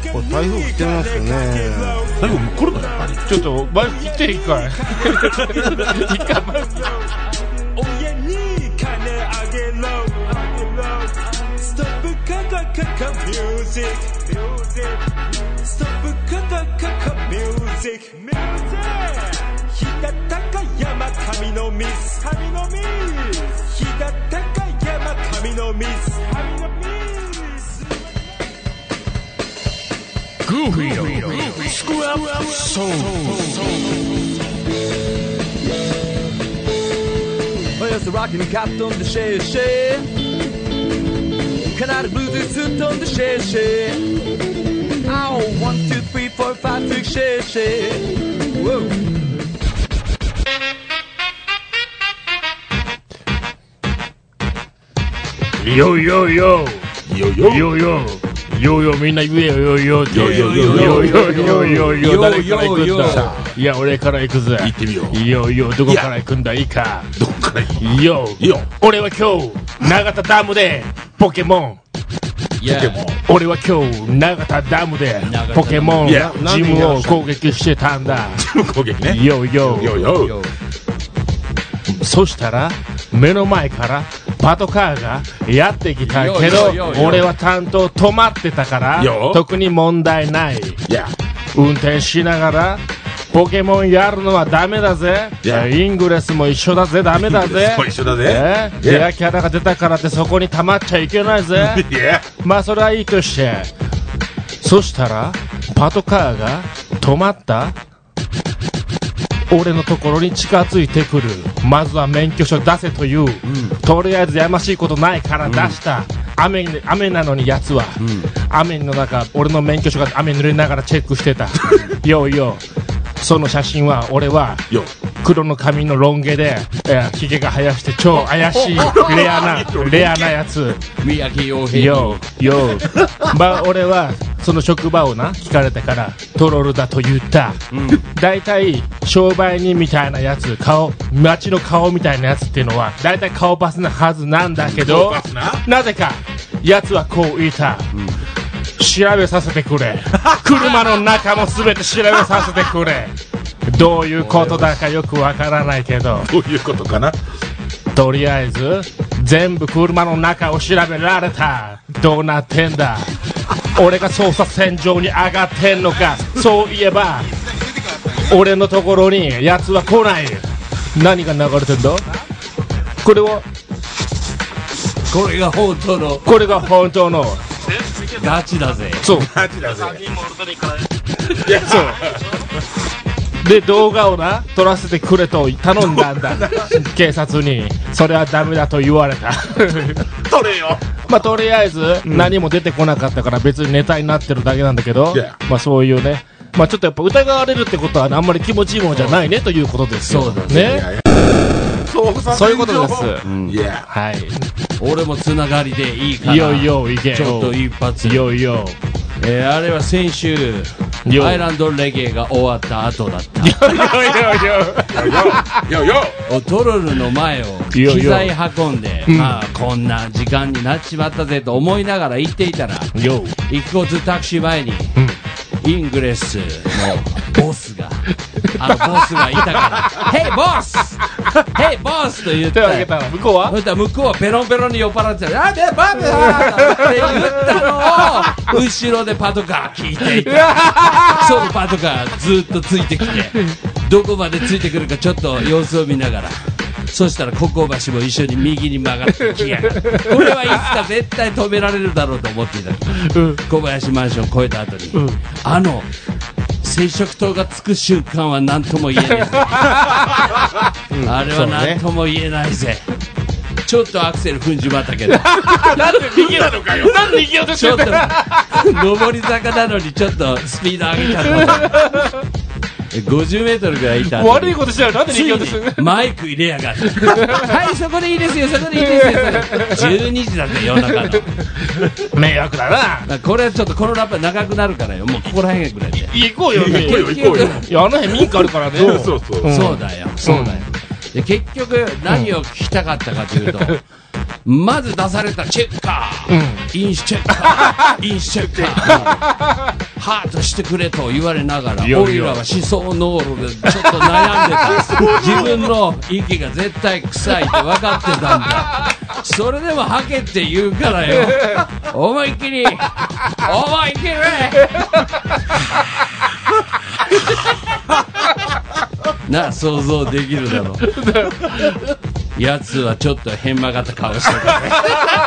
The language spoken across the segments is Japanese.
これ台風来てますね。 台風来るのやっぱり。 ちょっとマイク切って一回。一回マイク。 親に金あげろ。ストップカカカカミュージック。ストップカカカカミュージック。日高山神のミス。日高山神のミス。 グーフィーのスクラップソング。 Just rocking and capped on the share. Canada blues is suit on the share. Oh, 1, 2, 3, 4, 5, 6, share. Whoa. Yo yo yo yo yo yo yo yo みんな言えよよよってよよよよよよ誰から行くんだ。いや俺から行くぜ。 行ってみよう。 よよどこから行くんだいいか。 どっから行くの？ よ俺は今日長田ダムでポケモン。俺は今日長田ダムでポケモンジムを攻撃してたんだ。 ジム攻撃ね。 よよよ。そしたら目の前からパトカーがやってきたけど俺は担当止まってたから特に問題ない。運転しながらポケモンやるのはダメだぜ。イングレスも一緒だぜ。ダメだぜ。 一緒だぜ。 レアキャラが出たからってそこに溜まっちゃいけないぜ。まあそれはいいとして、そしたらパトカーが止まった俺のところに近づいてくる。まずは免許証出せという、とりあえずやましいことないから出した、雨なのにやつは、雨の中俺の免許証が雨濡れながらチェックしてた。よよその写真は俺は黒の髪のロン毛でヒゲが生やして超怪しいレアなやつ。よまあ俺はその職場をな聞かれてからトロルだと言った。だいたい商売人みたいなやつ、街の顔みたいなやつっていうのはだいたい顔パスなはずなんだけど、なぜかやつはこう言った。調べさせてくれ。車の中も全て調べさせてくれ。どういうことだかよくわからないけど、 どういうことかな。 とりあえず全部車の中を調べられた。どうなってんだ。俺が捜査線上に上がってんのか。そういえば俺のところにやつは来ない。何が流れてんだ。これが本当のガチだぜ。 そうガチだぜ。 いやそうで動画をな撮らせてくれと頼んだんだ。警察に。それはダメだと言われた。 撮れよ。 まあとりあえず何も出てこなかったから別にネタになってるだけなんだけど、まあそういうね、まあちょっとやっぱ疑われるってことはあんまり気持ちいいものじゃないねということですよ。 そうだね。そういうことです。 はい。俺もつながりでいいから。 いよいよいけよ。 ちょっと一発。 いよいよ。 あれは先週アイランドレゲエが終わった後だった。トロルの前を機材運んで、まあこんな時間になっちまったぜと思いながら行っていたら、一個ずつタクシー前にイングレスのボスがいたから「ヘイボスヘイボス!」と言って向こうはペロンペロンに酔っ払ってた。なんでバブだって言ったのを後ろでパトカー聞いていた。そのパトカーずっとついてきて、どこまでついてくるかちょっと様子を見ながら、そしたらココ橋も一緒に右に曲がってきやがる。これはいつか絶対止められるだろうと思っていた。小林マンション越えた後に、接触灯がつく瞬間は何とも言えないぜ。あれは何とも言えないぜ。ちょっとアクセル踏んじまったけど。 なんで逃げなのかよ。なんで逃げようとしてんだよ。 上り坂なのにちょっとスピード上げちゃった。50メートルぐらいいた。 悪いことしたらなんで逃げようとする。 マイク入れやがって。はい、そこでいいですよ、そこでいいですよ。12時だって夜中の。 迷惑だな。 これはちょっとこのラップ長くなるからよ。もうここら辺ぐらいで。 行こうよ。いや、あの辺民家あるからね。 そうだよ。で結局何を聞きたかったかというと、まず出されたチェッカー、飲酒チェッカー、 ハートしてくれと言われながら、 いやいや俺らは思想濃度でちょっと悩んでた。自分の息が絶対臭いって分かってたんだ。それでも吐けって言うからよ。思いっきり、思いっきりなあ、想像できるだろう。やつはちょっと変曲がった顔してたね。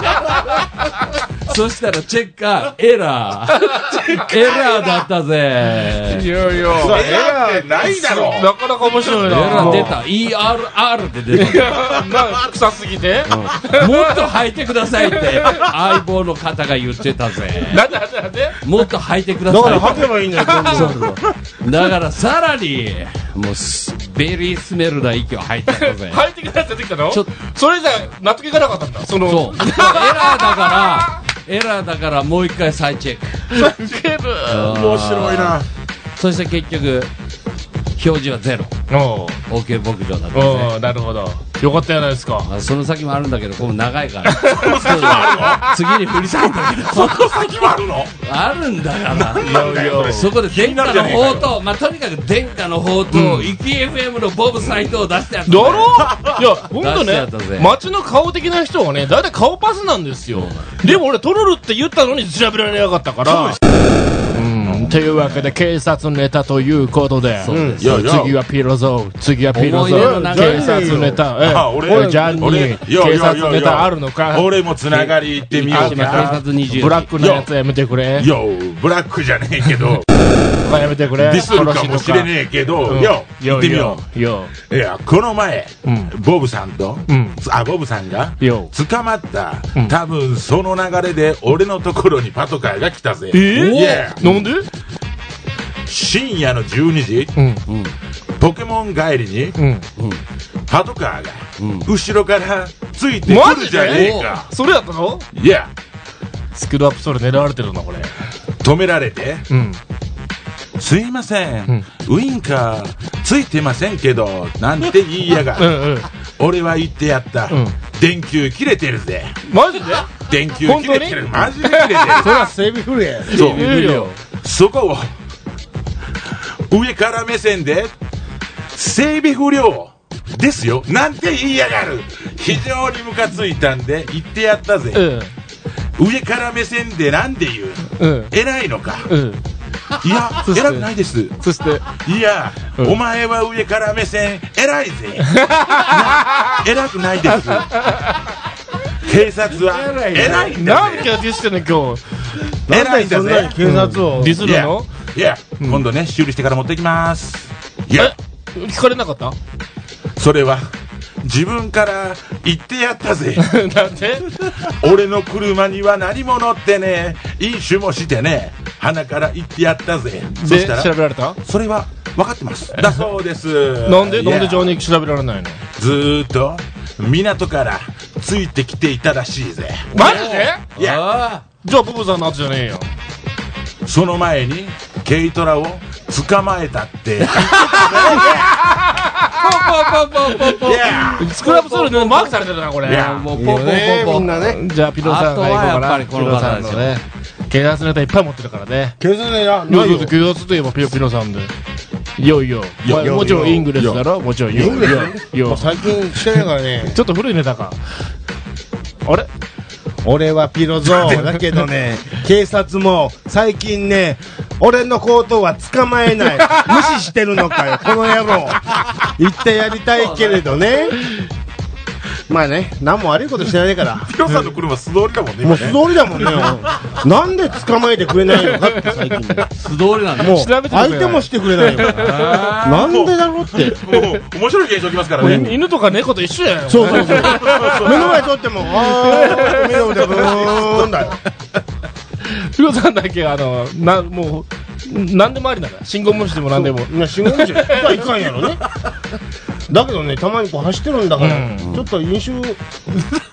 そしたらチェッカーエラーだったぜ。 いやいや、 そうエラーってないだろ。 なかなか面白いな。 エラー出た。ERR って出た。 臭すぎて、 もっと吐いてくださいって相棒の方が言ってたぜ。 なんでもっと吐いてください。 だから吐けばいいんだよ、今度。 だからさらにもうベリースメルな息を吐いてたぜ。 入ってくださいって言ったの？ ちょっそれじゃ納得いかなかったんだ。そのそう。エラーだからもう一回再チェック。 面白いな。 そして結局表示はゼロ。 お OK 牧場だったぜ。 お、なるほど。よかったじゃないですか。 その先もあるんだけど、ここ長いから。次に振りたいんだけど。 その先もあるの？ あるんだから。 なんだよそこで殿下の宝刀、まあ、とにかく殿下の宝刀、 うんイキ FM のボブサイトを出してやった。 だろ？いや、ほんと出してやったぜね、街の顔的な人はね、だいたい顔パスなんですよ。でも俺、トロルって言ったのに調べられなかったから。というわけで、警察ネタということで、 そうです。 いやいや次はピロゾー、次はピロゾー、 思い出の中警察ネタ、 俺ジャンニ俺ー、 いやいやいや警察ネタあるのか？ 俺もつながり行ってみよう警察か。 20 ブラックなやつやめてくれ。 よブラックじゃねえけどやめてくれ。 ディスるかもしれねえけど、よ行ってみよよ。 う。いやこの前、 うんボブさんと、 うんボブさんがよ。 捕まった、 うん多分その流れで俺のところにパトカーが来たぜ。 えいやなんで？ 深夜の12時うん。 ポケモン帰りにうん。 パトカーがうん後ろからついてくるじゃねえか。 それやったの？ いやスクールアップそれ狙われてるな、これ。 止められて、 うん。 すいません、ウインカーついてませんけどなんて言いやがる。 うん。 俺は言ってやった、 うん電球切れてるぜ。 マジで？ 電球切れてる。マジで切れてる。 それは整備フルや。 そういるよ。 そこを上から目線で整備不良ですよなんて言いやがる。非常にムカついたんで言ってやったぜ、上から目線でなんで言う、 うん。 偉いのか。 うん。うん。 いやそして偉くないです。 そして、 いや、 うんお前は上から目線偉いぜ。偉くないです。警察は偉いんだぜ。 なんでディスってんの今日。 偉いんだぜ。 警察を。 ディスるの？ いや、今度ね修理してから持ってきます。いや聞かれなかった？ それは自分から言ってやったぜ。 なんで？ 俺の車には何も乗ってねえ、飲酒もしてねえ、鼻から言ってやったぜ。そで、 したら調べられた？ それは分かってますだそうです。 なんでいやジョニー調べられないの？ ずーっと港からついてきていたらしいぜ。 マジで？ いやあじゃあ、ボブさんのやつじゃねえよ。 その前に軽トラを捕まえたっていやスクラップソールでマークされてるな、これ。 いやあ、もうポンポンポンポン。 みんなね。 じゃあ、ピロさんが行こうかな。 あとはやっぱりこの方ですよピロさんのね。警察ネタいっぱい持ってるからね。 警察ね、ないよ。 いや警察といえばピロさんで。いよいよ。もちろんイングレスだろ？もちろんイングレス。よ。 最近してないからね。 ちょっと古いネタか。あれ？ 俺はピロゾーだけどね、警察も最近ね、俺のコートは捕まえない。無視してるのかよ、この野郎。言ってやりたいけれどね。まあね、何も悪いことしてないから。 ピロさんの車素通りだもんね。 もう今ね素通りだもんね。なんで捕まえてくれないのかって最近。 素通りなんだ。 もう調べてくれない相手もしてくれないよ。なんでだろうって。 もう面白い現象きますからね。 犬とか猫と一緒やん。 そうそうそう。目の前通っても、あー、目の腕ブーンだよ。 ピロさんだけ、もう、何でもありなら、信号無視でも何でも。 いや、信号無視はいかんやろね。だけどね、たまにこう走ってるんだから、 うんちょっと飲酒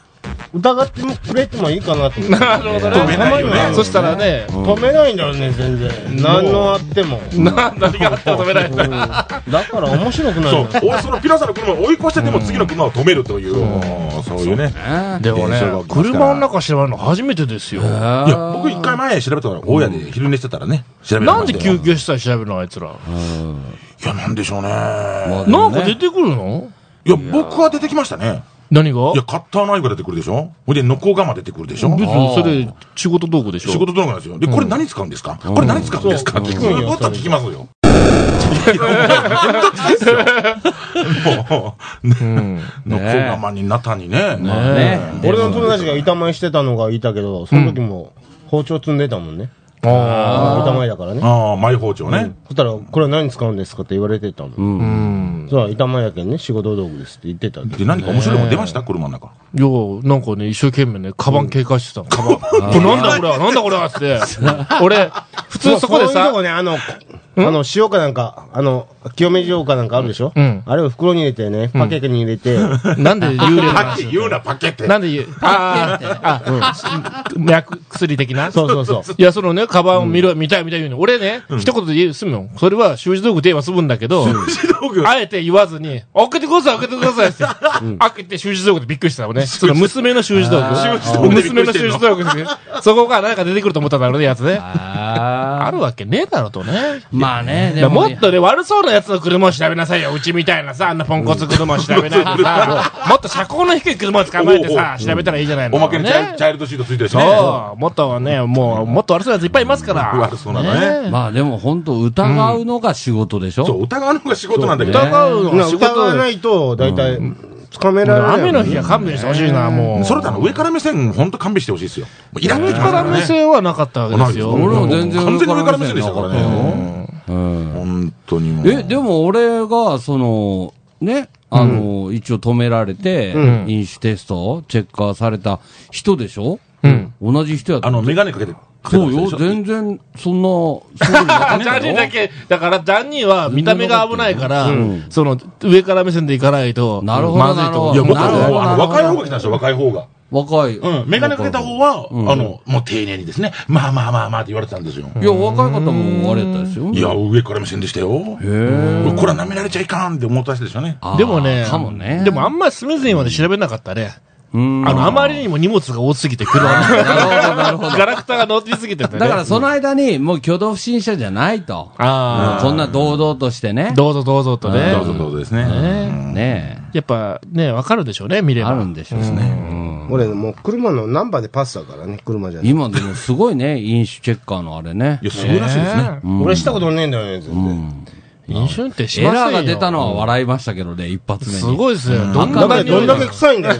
疑ってくれてもいいかなと思って。 なるほどね。 止めないよね。 そしたらね、 止めないんだよね、全然。何のあっても。 何があっても止めないんだ。 だから面白くない。 そう。俺そのピラさんの車を追い越してでも次の車を止めるという、そういうね。 でもね、車の中調べるの初めてですよ。いや、僕一回前調べたから、大家で昼寝してたらね、調べなんで救急車調べるのあいつら。いや、なんでしょうね。 なんか出てくるの？ いや、僕は出てきましたね。 何が？ いや、カッターナイフが出てくるでしょ。ほいで、ノコガマ出てくるでしょ。 別にそれ、仕事道具でしょ。 仕事道具なんですよ。で、これ何使うんですか？これ何使うんですか？ずっと聞きますよ。めんどくさいっすよ。もう、ノコガマにナタにね。 俺の友達が板前してたのがいたけど、その時も包丁積んでたもんね。板前だからね。 ああ、マイ包丁ね。 そしたら、これは何使うんですかって言われてたの。そう、板前やけんね、仕事道具ですって言ってた。 で、何か面白いもの出ました車の中。 いや、なんかね、一生懸命ね、カバン警戒してたの。カバン。なんだこれは、なんだこれはって。俺、普通そこでさ。 そういうとこね、塩かなんか、清め塩かなんかあるでしょ？あれを袋に入れてね、パケットに入れて。 なんで幽霊パケ言うな、パケって。 なんで言う、薬的な？ そうそうそう。 いや、そのね、カバンを見たい言うの。俺ね、一言で言う、済むの。それは習字道具で言えば済むんだけど、あえて言わずに、開けてくださいって。開けて習字道具でびっくりしたのね。その娘の習字道具。娘の習字道具です。そこが何か出てくると思ったんだろうね、やつね。あるわけねえだろとね。 まあね、 でももっとね、悪そうなやつの車を調べなさいよ。うちみたいなさ、あんなポンコツ車を調べないでさ、もっと車高の低い車を捕まえてさ、調べたらいいじゃないの。 おまけにチャイルドシートついてるしね。 そう。もっとね、もっと悪そうなやついっぱいいますから。 悪そうなのね。 まあでも本当疑うのが仕事でしょ。 そう、疑うのが仕事なんだけど。 疑うのが仕事。 疑わないと、大体、つかめられない。 雨の日は勘弁してほしいな、もう。 それと上から目線、ほんと勘弁してほしいですよ。イラッときますからね。上から目線はなかったわけですよ。 俺も全然完全に上から目線でしたからね。本当にもう。 でも俺が、ね、一応止められて、飲酒テスト、チェッカーされた人でしょ？同じ人やった。 メガネかけて。 そうよ、全然、そんな、そういうのなかったよ。 ジャンニーだけ、だから、ジャンニーは見た目が危ないから、上から目線でいかないと、 なるほど、 まずいと思う。 いや、もっと若い方が来たんですよ、若い方が。 若い。 メガネかけた方は、もう丁寧にですね、まあって言われてたんですよ。 いや、若い方もあれやったですよ。 いや、上から目線でしたよ。これは舐められちゃいかんって思った人でしょうね。 でもね、でもあんまりスムーズにまで調べなかったね。あまりにも荷物が多すぎて車に。なるほど。ガラクタが乗りすぎててね。 だからその間に、もう挙動不審者じゃないと。こんな堂々としてね。 どうぞとね。 どうぞですね。 ねやっぱね、わかるでしょうね、見れば。 あるんでしょうね。 俺、もう車のナンバーでパスだからね、車じゃない。 今でもすごいね、飲酒チェッカーのあれね。 いや、すごいらしいですね。 俺したことねえんだよね、全然。 飲酒運転しませんよ。 エラーが出たのは笑いましたけどね、一発目に。 すごいですよ。 どんだけ臭いんだよ。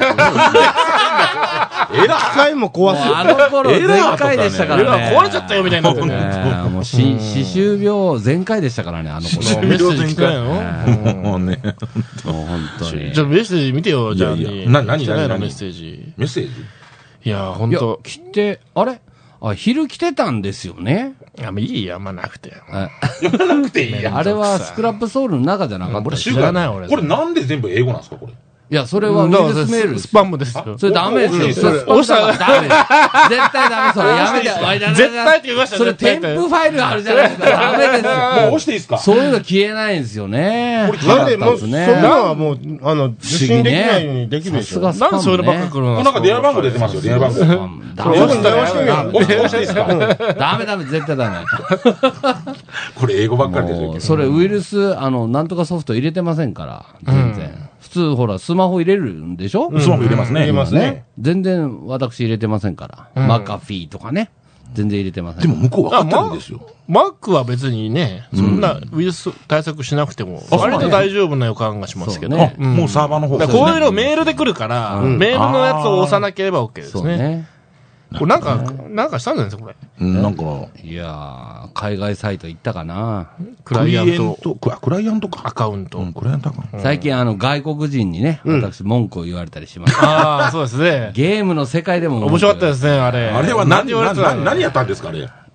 臭いも怖すぎる。 あの頃全開でしたからね。 壊れちゃったよみたいになってね。 もう歯周病全開でしたからね、あの頃。 歯周病全開よ。 もうね。 もう本当に。 じゃあメッセージ見てよ、じゃあ。 何メッセージ。 メッセージ？ いや、ほんと。 来て、あれ？昼来てたんですよね。 いや、もういいや、まあなくて。 なくていいや。 あれはスクラップソウルの中じゃなかった。 俺知らない、俺。 これなんで全部英語なんですか、これ。 いや、それはウイルスメール。 スパムですよ。 それダメですよ。 押したらダメです。絶対ダメ、それ。やめて。 絶対って言いましたそれ添付ファイルあるじゃないですか。ダメですよ。もう押していいですか？ そういうの消えないんですよね。 なんで、もう、そんなのはもう、受信できないようにできるでしょ。 なんでそういうのばっか来るの？ なんか電話番号出てますよ、電話番号。 電話してみよう。 押していいですか？ ダメ、絶対ダメ。 これ英語ばっかりですよ。 それウイルス、なんとかソフト入れてませんから、全然。普通、ほら、スマホ入れるんでしょ？ スマホ入れますね。 入れますね。 全然私入れてませんから。マカフィーとかね。全然入れてません。 でも向こう分かってるんですよ。 マックは別にね、そんなウイルス対策しなくても、割と大丈夫な予感がしますけど。 もうサーバーの方が。 こういうのメールで来るから、メールのやつを押さなければ OK ですね。これなんかしたんじゃないですか、これ。 なんか。 いやー、海外サイト行ったかな。 クライアントか。 アカウント。 クライアントか。 最近外国人にね、私文句を言われたりします。 ああ、そうですね。 ゲームの世界でも面白かったですね、あれ。 あれは何やったんですか、あれ。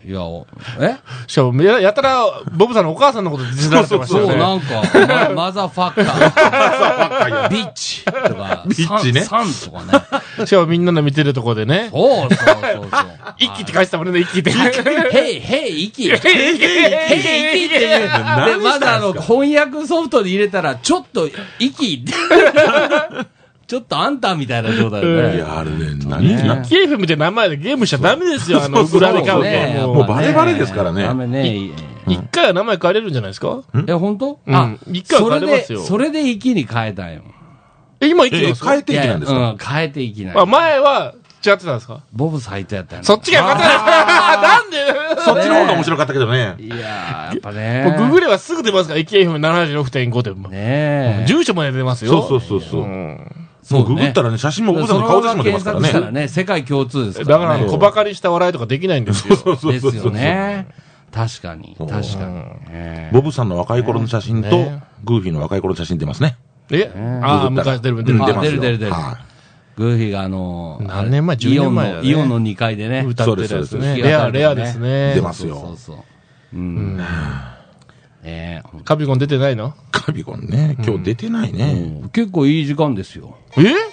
いや、えしかも、やたら、ボブさんのお母さんのことディスられてましたそう、 よね。 なんか、マザーファッカー、ビッチとか、 ビッチねサンとかね。 しかもみんなの見てるとこでね。 そう。 一気って書いてたもんね、一気って。 ヘイ、イキ。ヘイ、イキってね。で、まだ翻訳ソフトで入れたら、ちょっと、イキって。ちょっとあんたみたいな状態でね。 いや、あれね、 キエフみたいな名前でゲームしちゃダメですよ、裏で買うと。 もうバレバレですからね。 ダメね。 一回は名前変えれるんじゃないですか？ 本当？ 一回は変えれますよ。 それでイキに変えたんよ。 今イキなんですか？ 変えていきなんですか？ 変えていきない。 前は違ってたんですか？ ボブサイトやったんや。 そっちがよかったなんでそっちの方が面白かったけどね。 いややっぱね。 ググればすぐ出ますから、IKF76.5 でも。 ね住所まで出ますよ。 そう。もうググったらね、写真もボブさんの顔写真も出ますからね。 そのまま検索したらね、世界共通ですからね。 だから小馬鹿にした笑いとかできないんですよ。 ですよね。確かに。 ボブさんの若い頃の写真と、グーフィーの若い頃の写真出ますね。 昔出る。 出る。グーフィーが何年前 ?10 年前だね。 イオンの2階でね。 歌ってるやつね。レアですね。 出ますよ。 そう。 カビゴン出てないの？ カビゴンね。今日出てないね。 結構いい時間ですよ。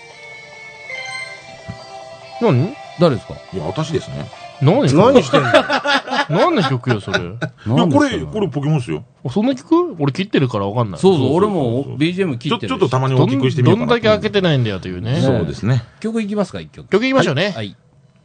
何？ 誰ですか？ いや、私ですね。 何してんの？何の曲よ、それ。いや、 これポケモンですよ。 そんな曲？俺切ってるからわかんない。 そう、俺も BGM 切ってる。 ちょっとたまに大きくしてみようかな。 どんだけ開けてないんだよというね。 そうですね。 曲いきますか、一曲。 曲いきましょうね。 はい。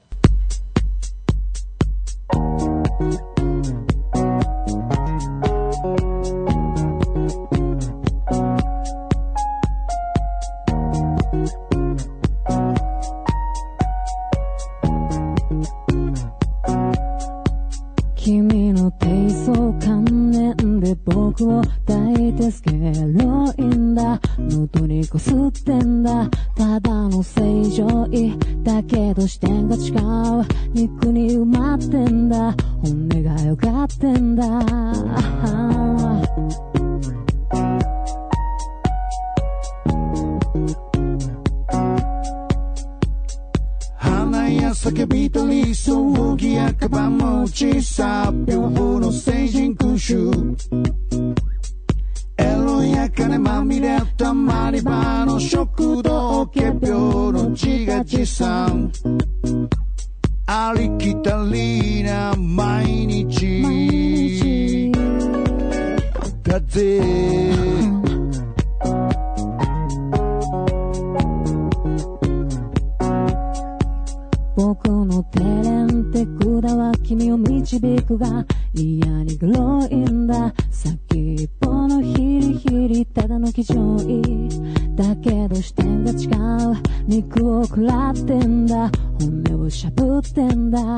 君の低層観念で僕を抱いてスケロインだ喉にこすってんだただの正常位だけど視点が違う肉に埋まってんだ本音がよがってんだ叫びと理想儀やかば持ちさ病法の聖人君主エロや金まみれたまり場の食道血病の自画自賛ありきたりな毎日だぜ僕の手練手管は君を導くが嫌にグロいんだ先っぽのヒリヒリただの気丈位だけど視点が違う肉を食らってんだ本音をしゃぶってんだ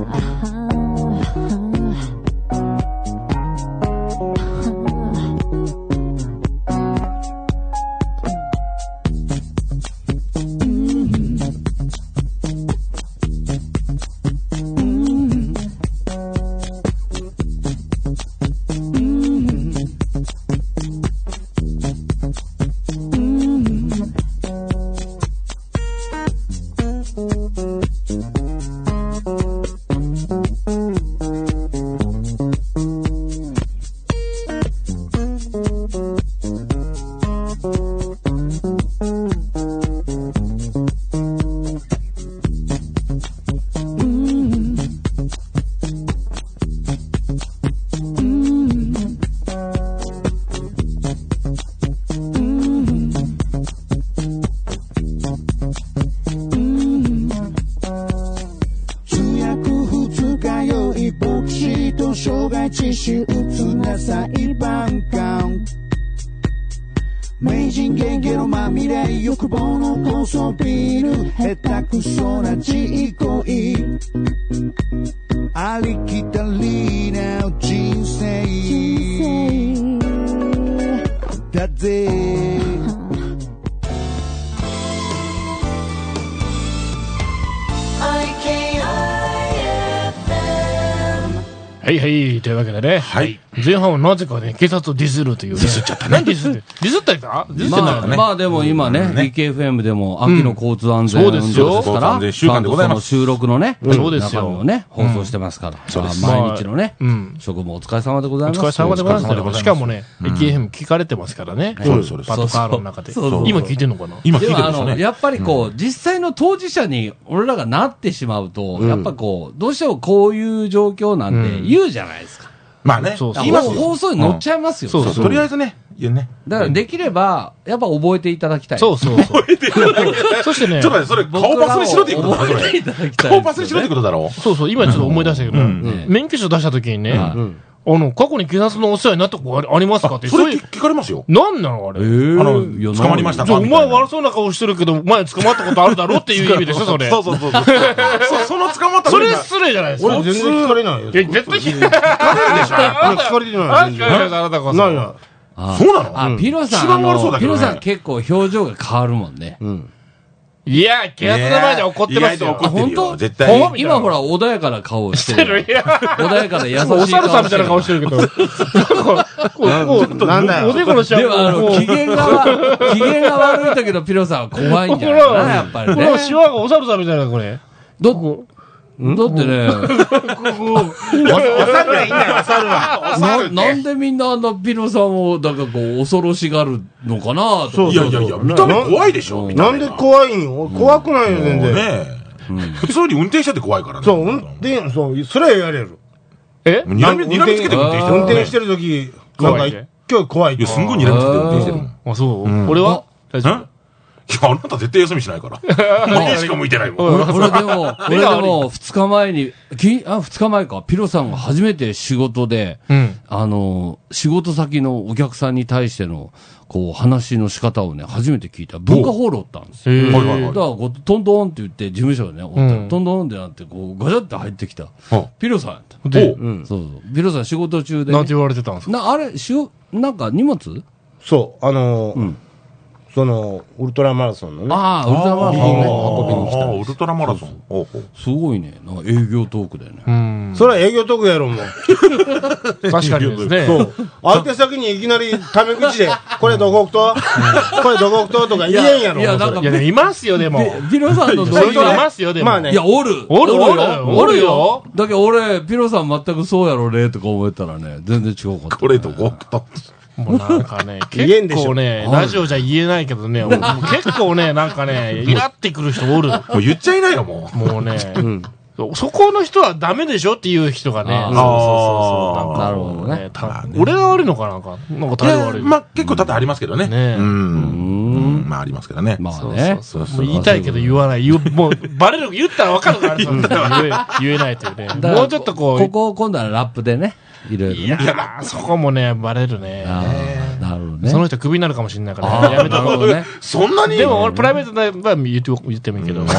自主打つな裁判官名人ゲゲのまみれ欲望の高層ビル下手くそな自恋ありきたりな人生だぜはいはい、というわけでね。 はい。 前半はなぜかね、警察をディスるというね。ディスっちゃったね。何ディスって。ディスったかディスってないよね。 まあでも今ね、DKFM でも秋の交通安全運動ですから、 交通安全週間でございます。 収録のね、 そうですよ。 中身をね、放送してますから。 そうです。 毎日のね、職務お疲れ様でございます。 お疲れ様でございます。しかもね、DKFM 聞かれてますからね。 そうです、そうです。 パトカーの中で。今聞いてんのかな今聞いてるんですよね。 やっぱりこう、実際の当事者に俺らがなってしまうと、やっぱこう、どうしてもこういう状況なんて言うじゃないですか。 まあね、 今放送に乗っちゃいますよ。 そう、とりあえずね、言うね。 だからできれば、やっぱ覚えていただきたい。 そう。覚えていただきたい。そしてね、 ちょっとね、それ顔パスにしろっていうことだろ、 覚えていただきたい。 顔パスにしろってことだろ。 そう、今ちょっと思い出したけど、免許証出した時にね、過去に警察のお世話になったことありますかって。 それ聞かれますよ。 なんなのあれ。 捕まりましたか？ お前悪そうな顔してるけど、前捕まったことあるだろっていう意味でしょ、それ。 そう。その捕まったそれ失礼じゃないですか。 俺全然聞かれないよ。 絶対聞かれるでしょ。 聞かれてない。 あなたこそ。 ないな。 そうなの？ ピロさん、 一番悪そうだけどね。 ピロさん結構表情が変わるもんね。 いや、警察の前で怒ってますよ。 本当？ 絶対。 今ほら、穏やかな顔をしてる。穏やかな優しい顔。 お猿さんみたいな顔してるけど。 なんだよ。 おでこの下でも、機嫌が悪い時のピロさんは怖いんじゃないかな、やっぱりね。 このシワがお猿さんみたいな、これ。 だってね、 お猿がいいんだよ、お猿は。 なんでみんなピロさんを、なんかこう、恐ろしがるのかなと。 いや、見た目怖いでしょ。 なんで怖いんよ。怖くないよ、全然。 普通に運転してて怖いからね。 そう、それは言われる。 睨みつけて運転してる。 運転してる時、なんか、今日怖い。 いや、すんごい睨みつけて運転してるもん。 あ、そう。俺は大丈夫。 いや、あなた絶対休みしないから。もう家しか向いてないもん。 俺でも、2日前に、2日前か、ピロさんが初めて仕事で、仕事先のお客さんに対しての、こう、話の仕方をね、初めて聞いた。文化ホールおったんですよ。だから、トントンって言って、事務所がね、おったトントンってなって、こう、ガチャって入ってきた。ピロさんやった。そう。ピロさん仕事中で。 なんて言われてたんですか？ あれ、なんか荷物？ そう、ウルトラマラソンのね。 ああ、ウルトラマラソンね。運びに来た。 ウルトラマラソン。 すごいね。なんか営業トークだよね。 それは営業トークやろ、もう。 確かにですね。 そう。相手先にいきなりタメ口で、これどこ置くとこれどこ置くととか言えんやろ。 いや、なんか、 いますよ、でも。 ピロさんのそういう人いますよ、でも。 まあね。 いや、おるよ。 だけど俺、ピロさん全くそうやろね、とか思ったらね、全然違うかった。 これどこ置くと。 もうなんかね、結構ね、ラジオじゃ言えないけどね、結構ね、なんかね、イラってくる人おる。 もう言っちゃいないよ、もう。 もうね、そこの人はダメでしょっていう人がね。そう。 なるほどね。 俺が悪いのかなんか態度悪い。 まあ結構多々ありますけどね。まあありますけどね。 まあね。 言いたいけど言わない。もう、バレる、言ったらわかるから言えないというね。もうちょっとこう。 ここを今度はラップでね。いろいろ。いや、そこもね、バレるね。 なるほどね。 その人クビになるかもしれないからね。やめた方がね。 そんなに？ でも俺プライベートでは言ってもいいけど。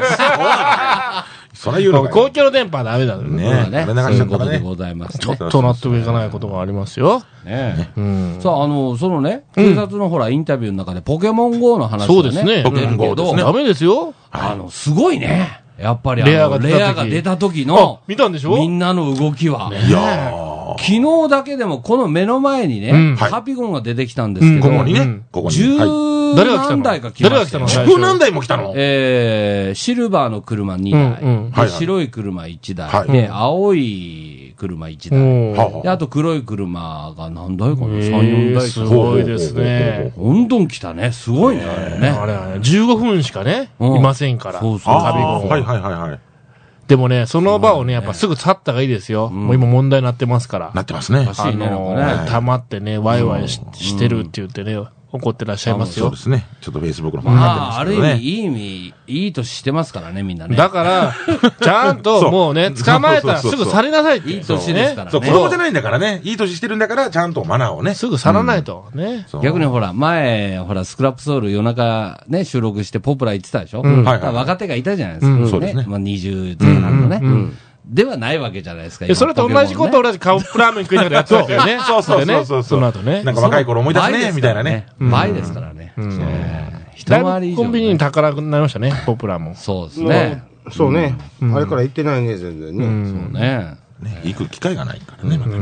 それ言うのか。 公共の電波はダメだよね。 ね。そういうことでございます。 ちょっと納得いかないことがありますよ。 ね。さあ、そのね、警察のほら、インタビューの中でポケモン GO の話そうですね。 ポケモン GO ですね。 ダメですよ。 すごいね。やっぱりレアが出た時の、 見たんでしょ？ みんなの動きは。 いや昨日だけでもこの目の前にね、ハピゴンが出てきたんですけど、 ここにね、ここに。 誰が何台か来ましたよ。 十何台も来たの？ シルバーの車2台、白い車1台、で、青い車1台、で、あと黒い車が何台かな ?3、4台か。 すごいですね。 どんどん来たね。すごいね。 あれはね、15分しかね、いませんから。 そうそう。 ハピゴン。 はい。 でもね、その場をね、やっぱすぐ去った方がいいですよ。もう今問題になってますから。 なってますね。 溜まってね、ワイワイしてるって言ってね、怒ってらっしゃいますよ。 そうですね。ちょっとフェイスブックの方になってますけどね。 ある意味、いい年してますからね、みんなね。 だから、ちゃんともうね、捕まえたらすぐ去りなさいって。 いい年ですからね。 そう、子供じゃないんだからね。いい年してるんだから、ちゃんとマナーをね。 すぐ去らないと。ね。 逆にほら、前、スクラップソウル夜中ね、収録してポプラ行ってたでしょ？若手がいたじゃないですか。そうですね。まあ20前半のね。ではないわけじゃないですか。 それと同じことを同じカップラーメン食いながらやってたんですよね。 そう。 その後ね。 なんか若い頃思い出すね、みたいなね。 倍ですからね。一回り以上。 コンビニに宝くなりましたね、ポプラも。 そうですね。 そうね。あれから行ってないね、全然ね。 そうね。 行く機会がないからね、まだね。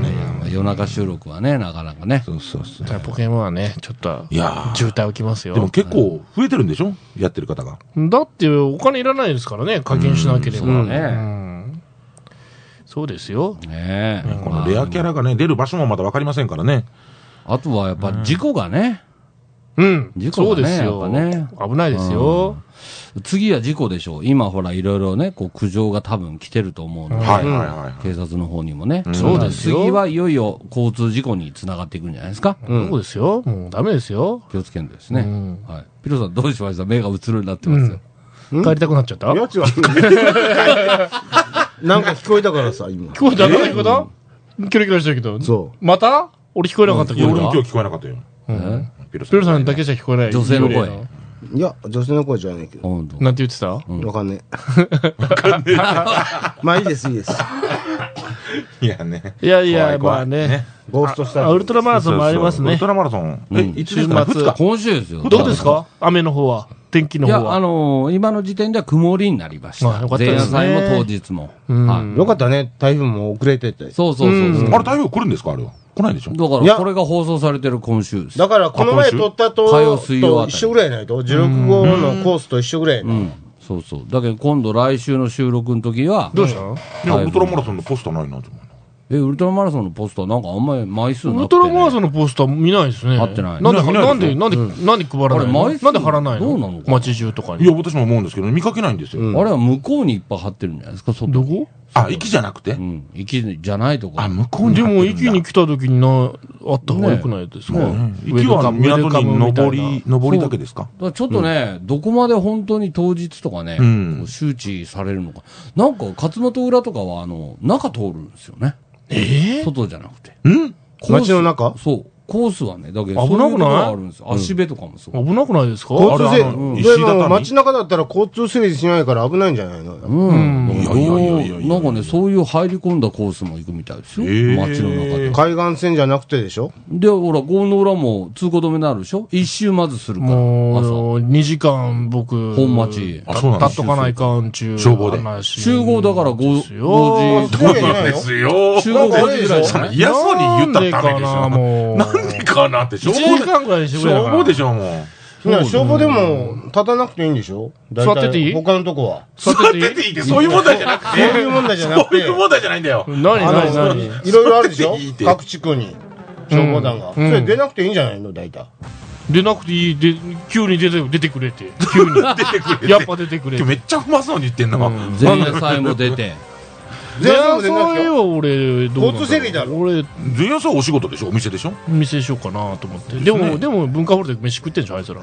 夜中収録はね、なかなかね。 そうそうそう。 ポケモンはね、ちょっと、 いや渋滞起きますよ。 でも結構増えてるんでしょ、やってる方が。 だってお金いらないですからね、課金しなければ。 ね。 そうですよ。 ねえ。 このレアキャラがね、出る場所もまだ分かりませんからね。 あとはやっぱ事故がね。事故がね、やっぱね。 危ないですよ。 次は事故でしょう。今ほらいろいろね、こう苦情が多分来てると思うので、警察の方にもね。 そうですよ。 次はいよいよ交通事故につながっていくんじゃないですか。 そうですよ。もうダメですよ。 気をつけんとですね。はい。ピロさんどうしました？目がうつるようになってますよ。 帰りたくなっちゃった？ いや違う。なんか聞こえたからさ、今。 聞こえた？何聞こえた？キョロキョロしてるけど。 そう。 また？俺聞こえなかったけど。 俺も今日聞こえなかったよ。 ピロさんだけじゃ聞こえない。 女性の声。 いや、女性の声じゃないけど。 なんて言ってた？ わかんねえ。まあいいです、いいです。 いやね。 いやいや、まあね。 ゴーストスター。 ウルトラマラソンもありますね。 ウルトラマラソン。いつですか？ 今週ですよ。 どうですか？雨の方は。天気の方は。 いや、今の時点では曇りになりました。前夜祭も当日も。 よかったね。台風も遅れてて。 そうそうそう。 あれ台風来るんですか？あれは。来ないでしょ？ だからこれが放送されてる今週です。 だからこの前撮ったと一緒ぐらいないと、16号のコースと一緒ぐらいない。 そうそう。だけど今度来週の収録の時は。 どうしたの？ いや、ウルトラマラソンのポスターないなと思う。 ウルトラマラソンのポスターなんかあんまり枚数なくて、ね。 ウルトラマラソンのポスター見ないですね。 合ってない。 なんで配らないの？なんで貼らないの？ どうなのか。 街中とかに。 いや、私も思うんですけど、見かけないんですよ。 あれは向こうにいっぱい貼ってるんじゃないですか、 どこ？ あ、駅じゃなくて？ 駅じゃないとこ。 あ、向こうに。 でも駅に来た時にあった方がよくないですか？ 駅は港に上りだけですか？ ちょっとね、どこまで本当に当日とかね、周知されるのか。なんか、勝俣裏とかは、中通るんですよね。外じゃなくて。 街の中？ そう。コースはね、だけど、 危なくない？ あるんですよ。足部とかもそう。 危なくないですか？ 交通整理。でも街中だったら交通整理しないから危ないんじゃないの？ いや。なんかね、そういう入り込んだコースも行くみたいですよ。街の中で。 海岸線じゃなくてでしょ？ で、ほら、郷の裏も通行止めになるでしょ？一周まずするから。 もう、2時間僕、 本町。 立っとかないかんちゅう。 消防で。 集合だから5時。 そうですよ。 集合5時ぐらいじゃない？ 嫌そうに言ったらダメでしょ。 もう。 なんでかなって、 1時間ぐらいにしてくれ。 消防でしょ、もう。 消防でも立たなくていいんでしょ？ 座ってていい？ 他のとこは。 座ってていいって、そういう問題じゃなくて。 そういう問題じゃなくて。 そういう問題じゃないんだよ。 何いろいろあるでしょ？各地区に。消防団が。それ出なくていいんじゃないの？大体。 出なくていい。急に出てくれて。急に。出てくれ。やっぱ出てくれ。 めっちゃうまそうに言ってんの。 前夜祭も出て。 前夜祭は俺、 交通整理だろ。 俺、 前夜祭お仕事でしょ？お店でしょ？ 店しようかなと思って。でも文化ホールで飯食ってんでしょ、あいつら。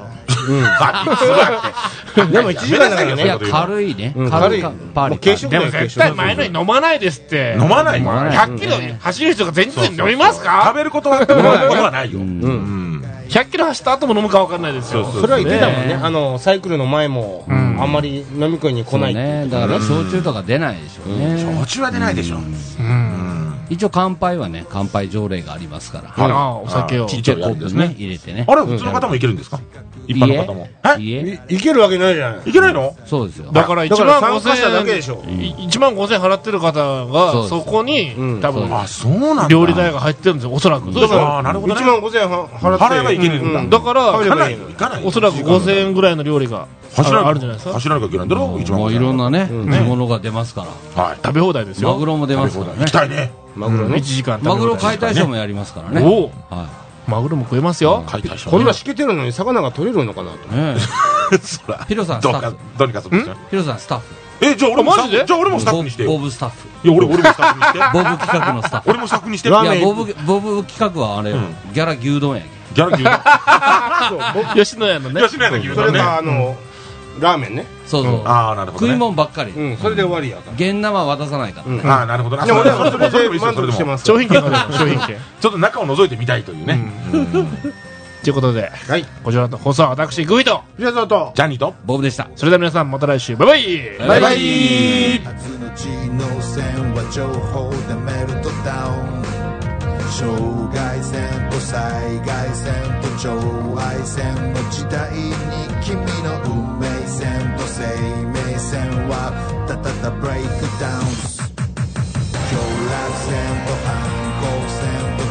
でも1時間だからね。 いや、軽いね。 軽い。 パリ。 でも絶対前のに飲まないですって。 飲まないの？100キロ走る人が全然飲みますか？ 食べることはないよ。 100キロ走った後も飲むか分かんないですよ。 それは言ってたもんね。サイクルの前も、あんまり飲み食いに来ないって。 だから焼酎とか出ないでしょうね。 焼酎は出ないでしょ。 一応乾杯はね、乾杯条例がありますから。 お酒を。 ちっちゃいコップね。 入れてね。 あれ、普通の方もいけるんですか？一般の方も。 いけるわけないじゃない。 いけないの？ そうですよ。 だから1万5000 だけでしょ。 1万5000払ってる方が、そこに、多分、料理代が入ってるんですよ、おそらく。 だから、1万5000払えばいけるんだ。 だから、おそらく5000円ぐらいの料理があるんじゃないですか。 走らなきゃいけないんだろ、1万5000円。 もういろんなね、ものが出ますから。 食べ放題ですよ。 マグロも出ますからね。 行きたいね。 マグロね。 1時間マグロ解体ショーもやりますからね。 おマグロも食えますよ。 こんなしけてるのに魚が取れるのかなと。 ピロさんスタッフ。 どうにかするんですよ。 ピロさんスタッフ。 じゃあ俺もスタッフにしてよ。 ボブスタッフ。 いや、俺もスタッフにして。 ボブ企画のスタッフ。 俺もスタッフにして。 いや、ボブ企画はあれよ。ギャラ牛丼やギャラ牛丼。吉野家のね。 吉野家の牛丼ね。 それがラーメンね。 そうそう。 ああ、なるほど。 食い物ばっかり。 それで終わりや。 現生は渡さないから。 ああ、なるほど。 俺はそれで満足してます。 商品券が出る。商品券。 ちょっと中を覗いてみたいというね。 ということで、こちらの放送は私、グイと、 ピザゾと、 ジャニーと、 ボブでした。 それでは皆さん、また来週、バイバイバイバイ。 初の地の線は情報でメルトダウン。障害線と災害線と超愛線の時代に君の運命線と生命線はたたたブレイクダウン。凶楽線と反抗線と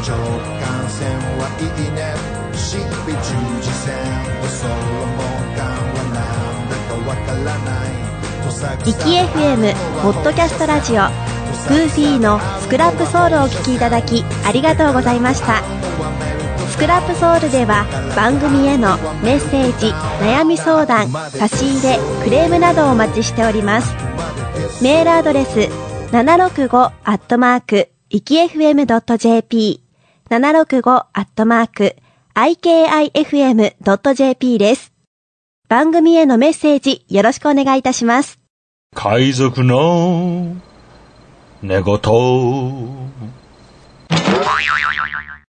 直感線はいいねシビ十字線とソロモン間はなんだかわからないイキ FM ポッドキャストラジオグーフィーのスクラップソウルをお聴きいただきありがとうございました。スクラップソウルでは番組へのメッセージ、悩み相談、差し入れ、クレームなどをお待ちしております。メールアドレス 765@ikifm.jp 765@ikifm.jp です。番組へのメッセージよろしくお願いいたします。 海賊の寝言